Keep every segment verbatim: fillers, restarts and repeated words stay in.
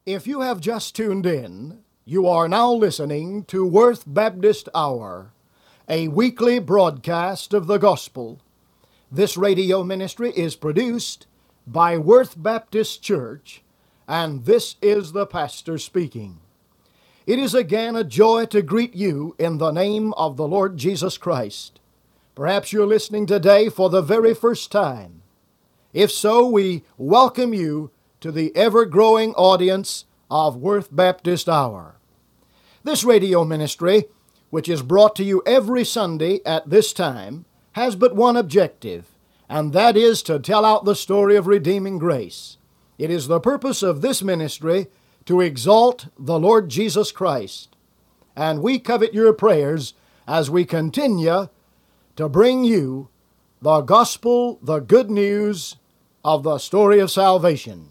If you have just tuned in, you are now listening to Worth Baptist Hour, a weekly broadcast of the gospel. This radio ministry is produced by Worth Baptist Church, and this is the pastor speaking. It is again a joy to greet you in the name of the Lord Jesus Christ. Perhaps you're listening today for the very first time. If so, we welcome you to the ever-growing audience of Worth Baptist Hour. This radio ministry, which is brought to you every Sunday at this time, has but one objective, and that is to tell out the story of redeeming grace. It is the purpose of this ministry to exalt the Lord Jesus Christ, and we covet your prayers as we continue to bring you the gospel, the good news of the story of salvation.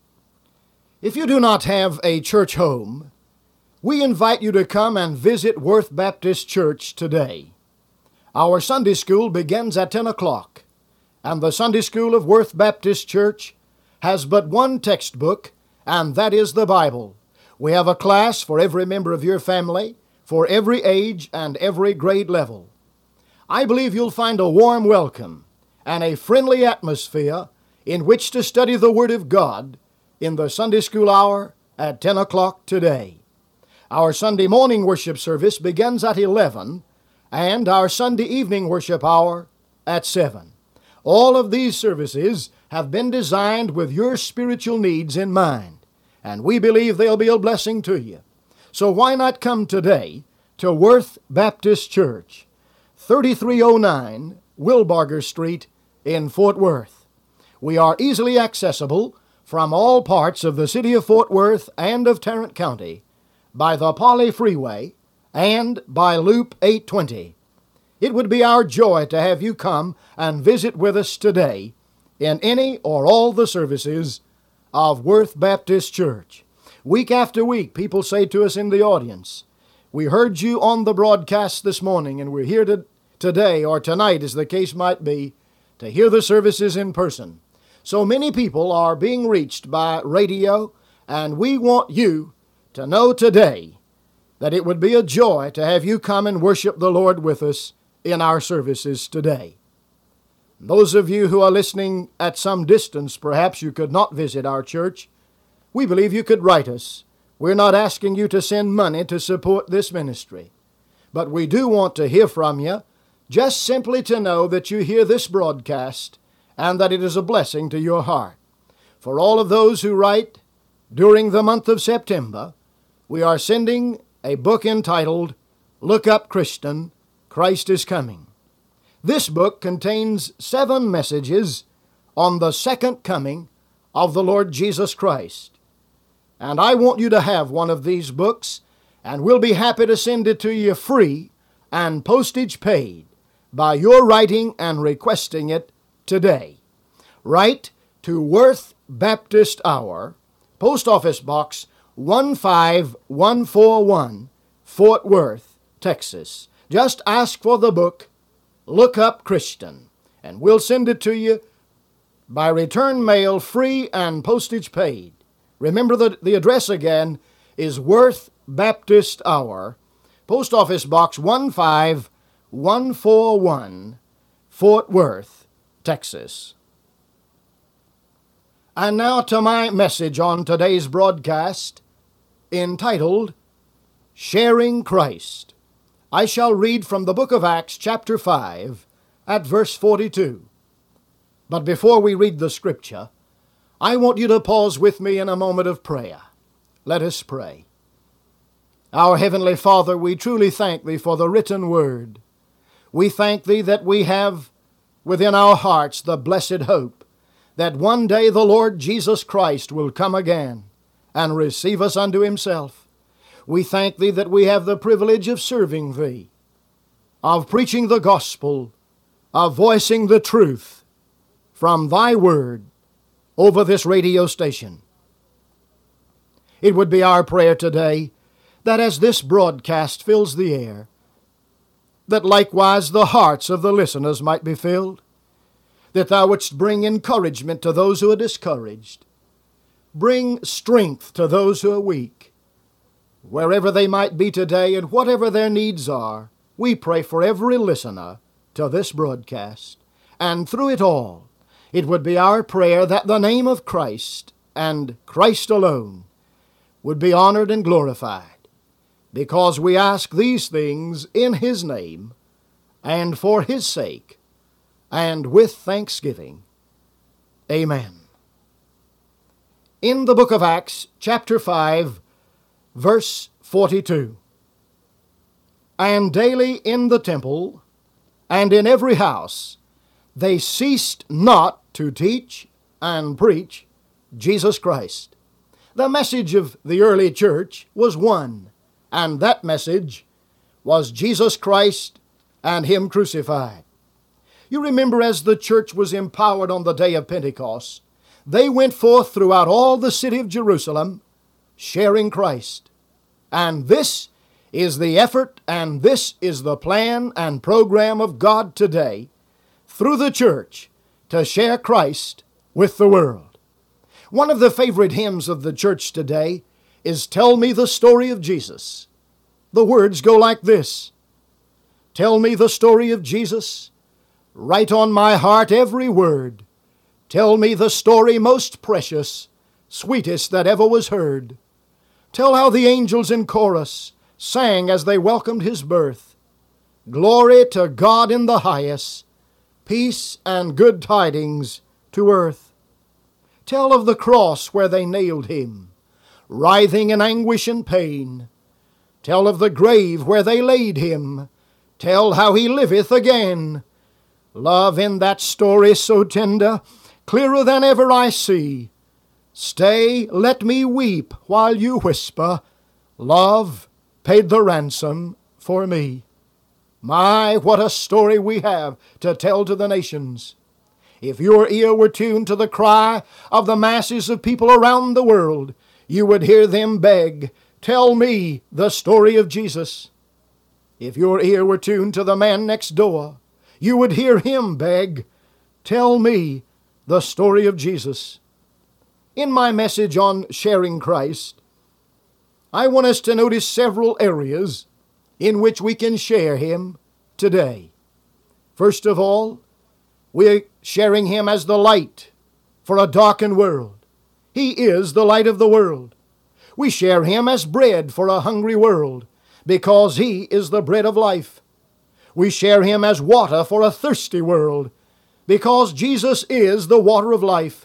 If you do not have a church home, we invite you to come and visit Worth Baptist Church today. Our Sunday school begins at ten o'clock, and the Sunday school of Worth Baptist Church has but one textbook, and that is the Bible. We have a class for every member of your family, for every age and every grade level. I believe you'll find a warm welcome and a friendly atmosphere in which to study the Word of God in the Sunday school hour at ten o'clock today. Our Sunday morning worship service begins at eleven, and our Sunday evening worship hour at seven. All of these services have been designed with your spiritual needs in mind, and we believe they'll be a blessing to you. So why not come today to Worth Baptist Church, thirty-three oh nine Wilbarger Street in Fort Worth. We are easily accessible from all parts of the city of Fort Worth and of Tarrant County by the Poly Freeway and by Loop eight twenty. It would be our joy to have you come and visit with us today in any or all the services of Worth Baptist Church. Week after week, people say to us in the audience, "We heard you on the broadcast this morning, and we're here to, today or tonight, as the case might be, to hear the services in person." So many people are being reached by radio, and we want you to know today that it would be a joy to have you come and worship the Lord with us in our services today. Those of you who are listening at some distance, perhaps you could not visit our church, we believe you could write us. We're not asking you to send money to support this ministry, but we do want to hear from you, just simply to know that you hear this broadcast and that it is a blessing to your heart. For all of those who write during the month of September, we are sending a book entitled Look Up Christian, Christ is Coming. This book contains seven messages on the second coming of the Lord Jesus Christ. And I want you to have one of these books, and we'll be happy to send it to you free and postage paid by your writing and requesting it today. Write to Worth Baptist Hour, Post Office Box one five one four one, Fort Worth, Texas. Just ask for the book, Look Up Christian, and we'll send it to you by return mail, free and postage paid. Remember that the address again is Worth Baptist Hour, Post Office Box one five one four one, Fort Worth, Texas. And now to my message on today's broadcast, entitled, Sharing Christ. I shall read from the book of Acts, chapter five, at verse forty-two. But before we read the scripture, I want you to pause with me in a moment of prayer. Let us pray. Our Heavenly Father, we truly thank Thee for the written word. We thank Thee that we have within our hearts the blessed hope that one day the Lord Jesus Christ will come again and receive us unto Himself. We thank Thee that we have the privilege of serving Thee, of preaching the gospel, of voicing the truth from Thy word over this radio station. It would be our prayer today that as this broadcast fills the air, that likewise the hearts of the listeners might be filled, that Thou wouldst bring encouragement to those who are discouraged, bring strength to those who are weak. Wherever they might be today and whatever their needs are, we pray for every listener to this broadcast. And through it all, it would be our prayer that the name of Christ and Christ alone would be honored and glorified, because we ask these things in His name and for His sake and with thanksgiving. Amen. In the book of Acts, chapter five, verse forty-two, "And daily in the temple and in every house they ceased not to teach and preach Jesus Christ." The message of the early church was one, and that message was Jesus Christ and Him crucified. You remember, as the church was empowered on the day of Pentecost, they went forth throughout all the city of Jerusalem, sharing Christ. And this is the effort, and this is the plan and program of God today, through the church, to share Christ with the world. One of the favorite hymns of the church today is "Tell Me the Story of Jesus." The words go like this: "Tell me the story of Jesus, write on my heart every word. Tell me the story most precious, sweetest that ever was heard. Tell how the angels in chorus sang as they welcomed His birth. Glory to God in the highest, peace and good tidings to earth. Tell of the cross where they nailed Him, writhing in anguish and pain. Tell of the grave where they laid Him. Tell how He liveth again. Love, in that story so tender, clearer than ever I see. Stay, let me weep while you whisper, love paid the ransom for me." My, what a story we have to tell to the nations. If your ear were tuned to the cry of the masses of people around the world, you would hear them beg, "Tell me the story of Jesus." If your ear were tuned to the man next door, you would hear him beg, "Tell me the story of Jesus." In my message on sharing Christ, I want us to notice several areas in which we can share Him today. First of all, we're sharing Him as the light for a darkened world. He is the light of the world. We share Him as bread for a hungry world, because He is the bread of life. We share Him as water for a thirsty world, because Jesus is the water of life.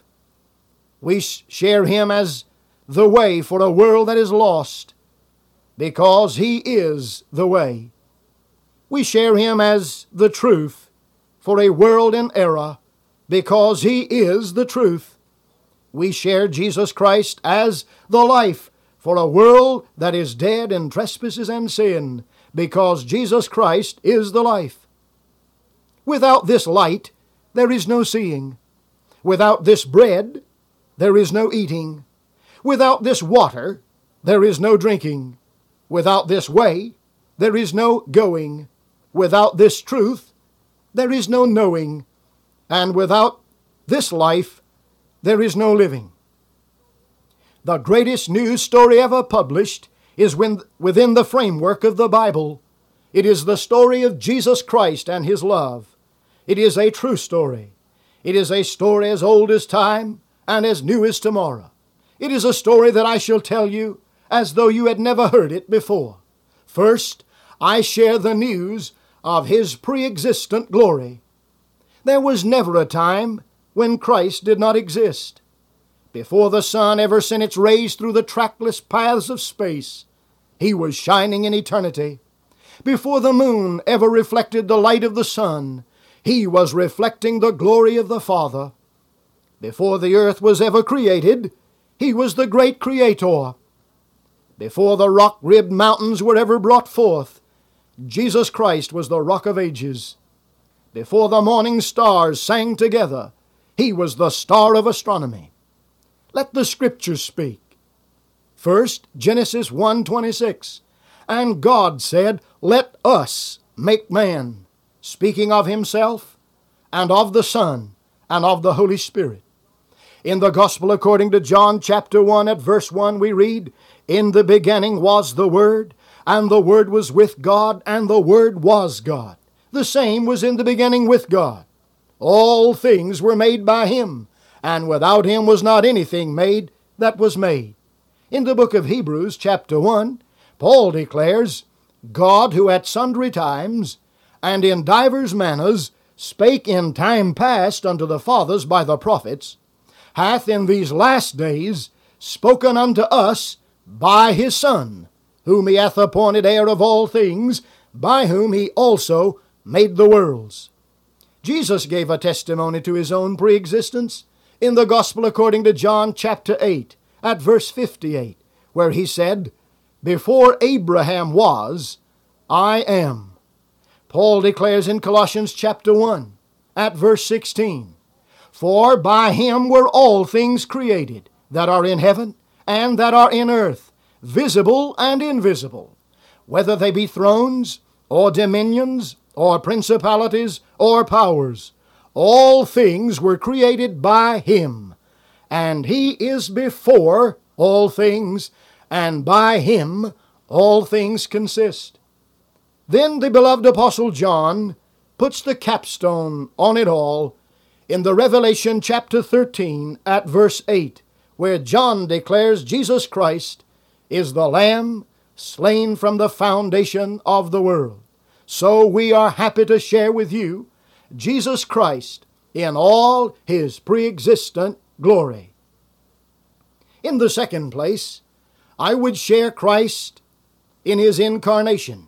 We share Him as the way for a world that is lost, because He is the way. We share Him as the truth for a world in error, because He is the truth. We share Jesus Christ as the life for a world that is dead in trespasses and sin, because Jesus Christ is the life. Without this light, there is no seeing. Without this bread, there is no eating. Without this water, there is no drinking. Without this way, there is no going. Without this truth, there is no knowing. And without this life, there is no living. The greatest news story ever published is when, within the framework of the Bible. It is the story of Jesus Christ and His love. It is a true story. It is a story as old as time and as new as tomorrow. It is a story that I shall tell you as though you had never heard it before. First, I share the news of His pre-existent glory. There was never a time when Christ did not exist. Before the sun ever sent its rays through the trackless paths of space, He was shining in eternity. Before the moon ever reflected the light of the sun, He was reflecting the glory of the Father. Before the earth was ever created, He was the great Creator. Before the rock-ribbed mountains were ever brought forth, Jesus Christ was the Rock of Ages. Before the morning stars sang together, He was the star of astronomy. Let the Scriptures speak. First, Genesis one twenty-six. And God said, "Let us make man," speaking of Himself and of the Son and of the Holy Spirit. In the Gospel according to John chapter one at verse one we read, "In the beginning was the Word, and the Word was with God, and the Word was God. The same was in the beginning with God. All things were made by Him, and without Him was not anything made that was made." In the book of Hebrews chapter one, Paul declares, "God who at sundry times and in divers manners spake in time past unto the fathers by the prophets, hath in these last days spoken unto us by His Son, whom He hath appointed heir of all things, by whom He also made the worlds." Jesus gave a testimony to His own pre-existence in the Gospel according to John chapter eight at verse fifty-eight, where He said, "Before Abraham was, I am." Paul declares in Colossians chapter one at verse sixteen, "For by Him were all things created, that are in heaven and that are in earth, visible and invisible, whether they be thrones, or dominions, or principalities, or powers. All things were created by Him, and He is before all things, and by Him all things consist." Then the beloved Apostle John puts the capstone on it all in the Revelation chapter thirteen at verse eight, where John declares Jesus Christ is the Lamb slain from the foundation of the world. So we are happy to share with you Jesus Christ in all His pre-existent glory. In the second place, I would share Christ in His incarnation.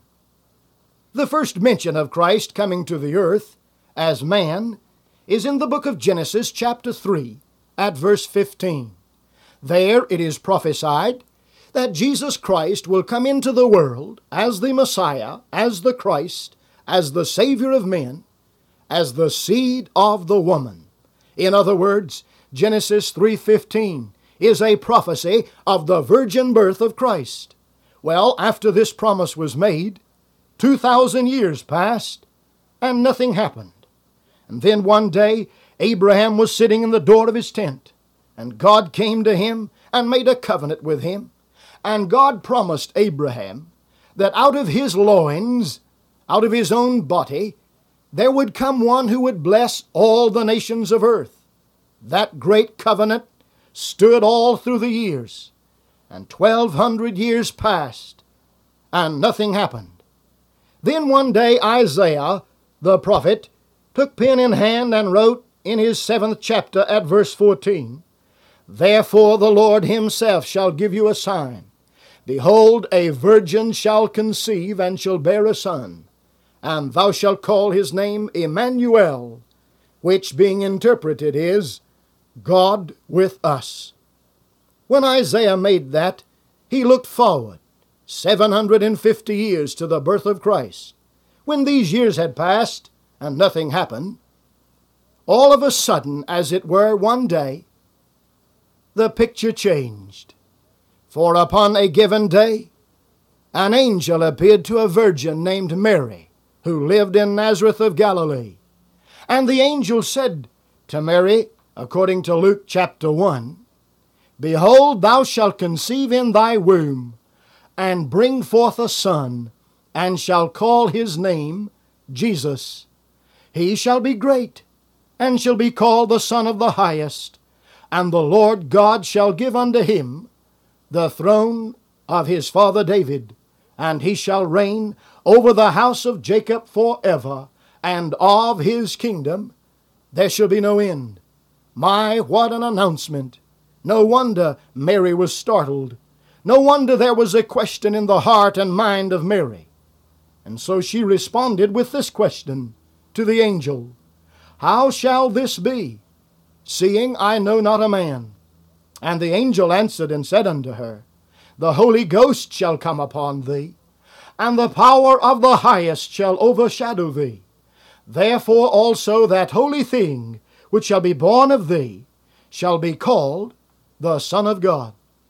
The first mention of Christ coming to the earth as man is in the book of Genesis chapter three at verse fifteen. There it is prophesied that Jesus Christ will come into the world as the Messiah, as the Christ, as the Savior of men, as the seed of the woman. In other words, Genesis three fifteen is a prophecy of the virgin birth of Christ. Well, after this promise was made, two thousand years passed, and nothing happened. And then one day, Abraham was sitting in the door of his tent, and God came to him and made a covenant with him. And God promised Abraham that out of his loins, out of his own body, there would come one who would bless all the nations of earth. That great covenant stood all through the years, and twelve hundred years passed, and nothing happened. Then one day Isaiah, the prophet, took pen in hand and wrote in his seventh chapter at verse fourteen, "Therefore the Lord Himself shall give you a sign. Behold, a virgin shall conceive and shall bear a son, and thou shalt call his name Emmanuel," which being interpreted is, God with us. When Isaiah made that, he looked forward seven hundred fifty years to the birth of Christ. When these years had passed and nothing happened, all of a sudden, as it were one day, the picture changed. For upon a given day, an angel appeared to a virgin named Mary, who lived in Nazareth of Galilee. And the angel said to Mary, according to Luke chapter one, "Behold, thou shalt conceive in thy womb, and bring forth a son, and shall call his name Jesus. He shall be great, and shall be called the Son of the Highest. And the Lord God shall give unto him the throne of his father David, and he shall reign over the house of Jacob forever, and of his kingdom there shall be no end." My, what an announcement! No wonder Mary was startled. No wonder there was a question in the heart and mind of Mary. And so she responded with this question to the angel, "How shall this be, seeing I know not a man?" And the angel answered and said unto her, "The Holy Ghost shall come upon thee, and the power of the Highest shall overshadow thee. Therefore also that holy thing which shall be born of thee shall be called the Son of God."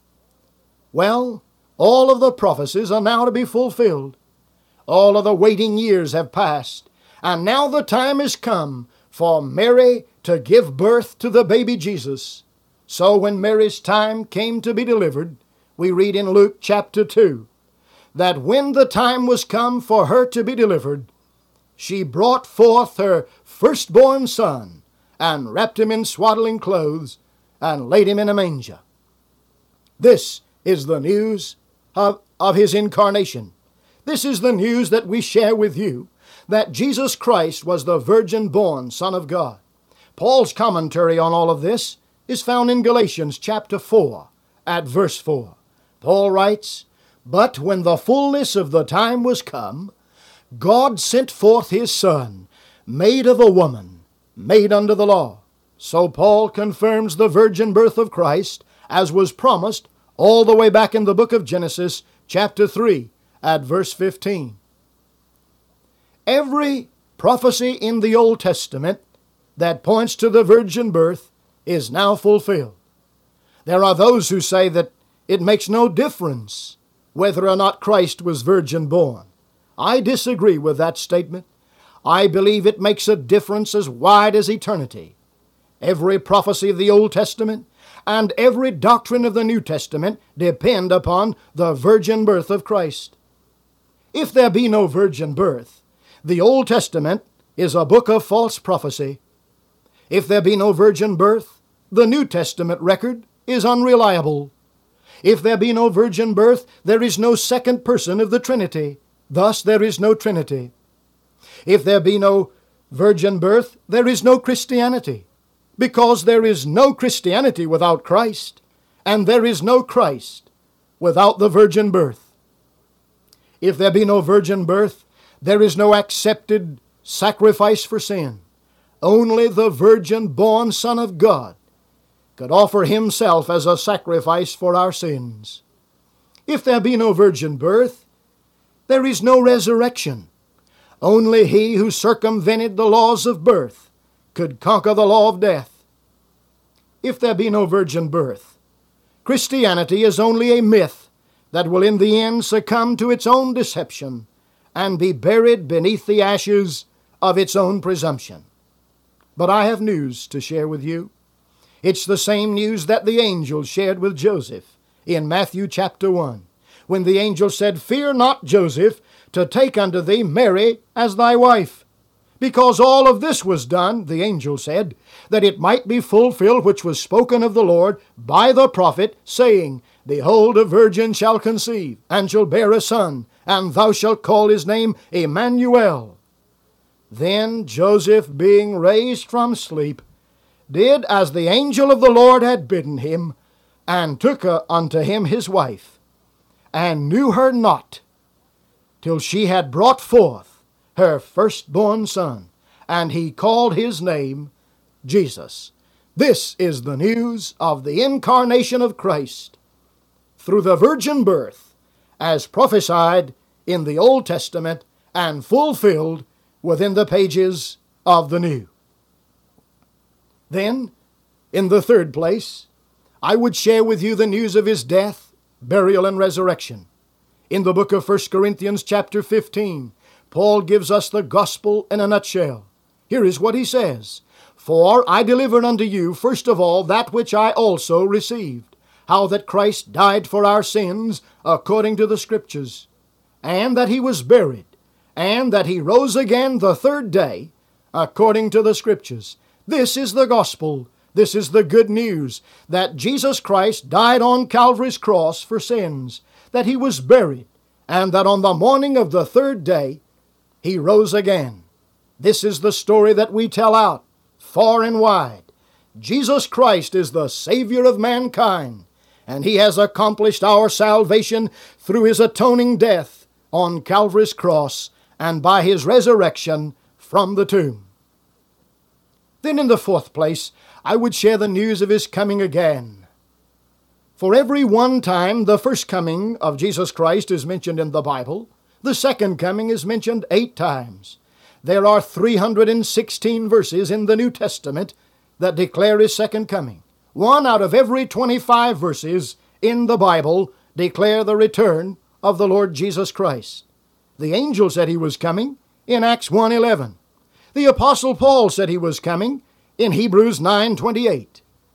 Well, all of the prophecies are now to be fulfilled. All of the waiting years have passed, and now the time is come for Mary to give birth to the baby Jesus. So when Mary's time came to be delivered, we read in Luke chapter two, that when the time was come for her to be delivered, she brought forth her firstborn son, and wrapped him in swaddling clothes, and laid him in a manger. This is the news of, of his incarnation. This is the news that we share with you, that Jesus Christ was the virgin-born Son of God. Paul's commentary on all of this is found in Galatians chapter four, at verse four. Paul writes, "But when the fullness of the time was come, God sent forth his Son, made of a woman, made under the law." So Paul confirms the virgin birth of Christ, as was promised all the way back in the book of Genesis, chapter three, at verse fifteen. Every prophecy in the Old Testament that points to the virgin birth is now fulfilled. There are those who say that it makes no difference whether or not Christ was virgin born. I disagree with that statement. I believe it makes a difference as wide as eternity. Every prophecy of the Old Testament and every doctrine of the New Testament depend upon the virgin birth of Christ. If there be no virgin birth, the Old Testament is a book of false prophecy. If there be no virgin birth, the New Testament record is unreliable. If there be no virgin birth, there is no second person of the Trinity. Thus there is no Trinity. If there be no virgin birth, there is no Christianity, because there is no Christianity without Christ, and there is no Christ without the virgin birth. If there be no virgin birth, there is no accepted sacrifice for sin. Only the virgin-born Son of God could offer himself as a sacrifice for our sins. If there be no virgin birth, there is no resurrection. Only he who circumvented the laws of birth could conquer the law of death. If there be no virgin birth, Christianity is only a myth that will in the end succumb to its own deception and be buried beneath the ashes of its own presumption. But I have news to share with you. It's the same news that the angel shared with Joseph in Matthew chapter one, when the angel said, "Fear not, Joseph, to take unto thee Mary as thy wife, because all of this was done," the angel said, "that it might be fulfilled which was spoken of the Lord by the prophet, saying, Behold, a virgin shall conceive, and shall bear a son, and thou shalt call his name Emmanuel." Then Joseph, being raised from sleep, did as the angel of the Lord had bidden him, and took unto him his wife, and knew her not, till she had brought forth her firstborn son, and he called his name Jesus. This is the news of the incarnation of Christ through the virgin birth, as prophesied in the Old Testament and fulfilled within the pages of the New. Then, in the third place, I would share with you the news of his death, burial, and resurrection. In the book of First Corinthians chapter fifteen, Paul gives us the gospel in a nutshell. Here is what he says, "For I delivered unto you first of all that which I also received, how that Christ died for our sins according to the Scriptures, and that he was buried, and that he rose again the third day according to the Scriptures." This is the gospel. This is the good news, that Jesus Christ died on Calvary's cross for sins, that he was buried, and that on the morning of the third day he rose again. This is the story that we tell out far and wide. Jesus Christ is the Savior of mankind, and he has accomplished our salvation through his atoning death on Calvary's cross and by his resurrection from the tomb. Then in the fourth place, I would share the news of his coming again. For every one time the first coming of Jesus Christ is mentioned in the Bible, the second coming is mentioned eight times. There are three hundred sixteen verses in the New Testament that declare his second coming. One out of every twenty-five verses in the Bible declare the return of the Lord Jesus Christ. The angel said he was coming in Acts one eleven. The Apostle Paul said he was coming in Hebrews nine twenty-eight.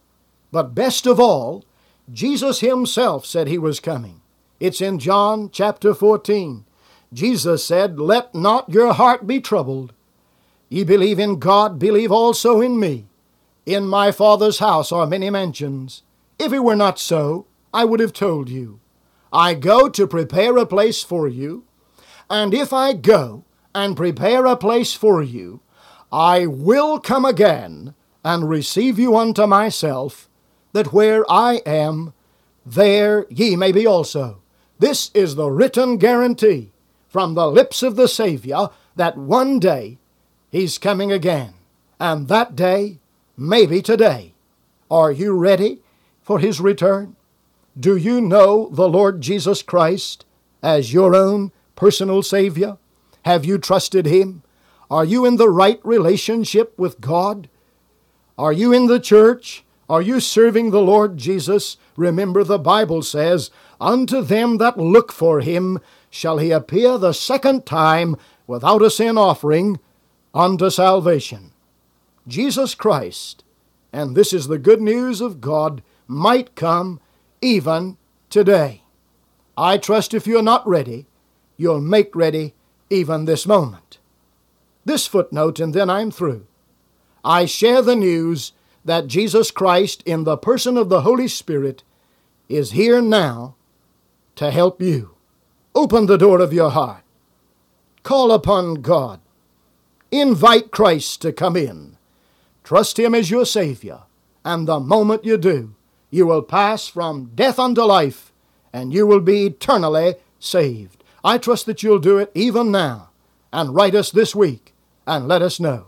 But best of all, Jesus himself said he was coming. It's in John chapter fourteen. Jesus said, "Let not your heart be troubled. Ye believe in God, believe also in me. In my Father's house are many mansions. If it were not so, I would have told you. I go to prepare a place for you. And if I go and prepare a place for you, I will come again and receive you unto myself, that where I am, there ye may be also." This is the written guarantee from the lips of the Savior that one day He's coming again. And that day may be today. Are you ready for His return? Do you know the Lord Jesus Christ as your own personal Savior? Have you trusted Him? Are you in the right relationship with God? Are you in the church? Are you serving the Lord Jesus? Remember, the Bible says, "Unto them that look for Him shall He appear the second time without a sin offering unto salvation." Jesus Christ, and this is the good news of God, might come even today. I trust if you're not ready, you'll make ready even this moment. This footnote, and then I'm through. I share the news that Jesus Christ, in the person of the Holy Spirit, is here now to help you. Open the door of your heart. Call upon God. Invite Christ to come in. Trust Him as your Savior. And the moment you do, you will pass from death unto life, and you will be eternally saved. I trust that you'll do it even now, and write us this week, and let us know.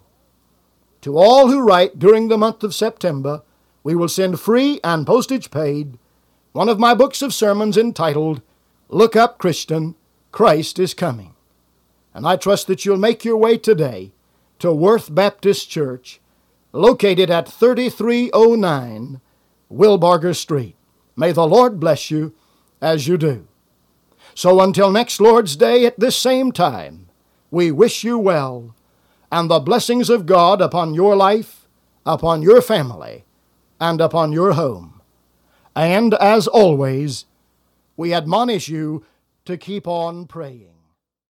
To all who write during the month of September, we will send free and postage paid one of my books of sermons entitled, "Look Up, Christian, Christ is Coming." And I trust that you'll make your way today to Worth Baptist Church, located at thirty-three oh nine Wilbarger Street. May the Lord bless you as you do. So until next Lord's Day at this same time, we wish you well, and the blessings of God upon your life, upon your family, and upon your home. And as always, we admonish you to keep on praying.